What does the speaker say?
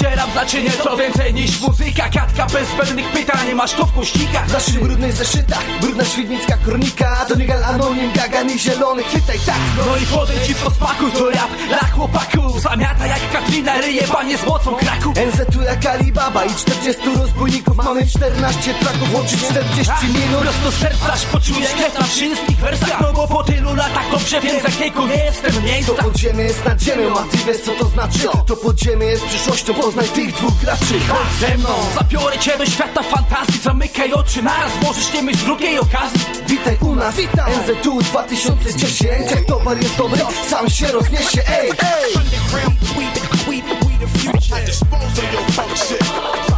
gdzie rap znaczy nieco więcej niż muzyka. Gadka bez zbędnych pytań, masz to w kościkach. W naszych brudnych zeszytach, brudna świdnicka kronika. To legal anonim, gaganych zielonych, chwytaj tak. No i podejdź i posmakuj to rap dla chłopaków. Zamiata jak Katrina, ryje panie z mocą kraku. NZ-u jak Alibaba i 40 rozbójników. Mamy 14 traków, łączy 40 minut. Prosto z serca aż poczujesz krew na wszystkich wersach. No bo po tylu latach dobrze wiem, z jakiego nie jestem miejsca. To podziemie jest nad ziemią, a ty wiesz co to znaczy. To podziemie jest przyszłością, poznaj tych dwóch graczy. Chodź ze mną, zabiorę cię do świata fantazji. Zamykaj oczy, naraz możesz nie mieć drugiej okazji. Witaj u nas, NZ-u 2010. Jak towar jest dobry, sam się rozniesie, ej, ej. Underground, we the future. I dispose of your bullshit.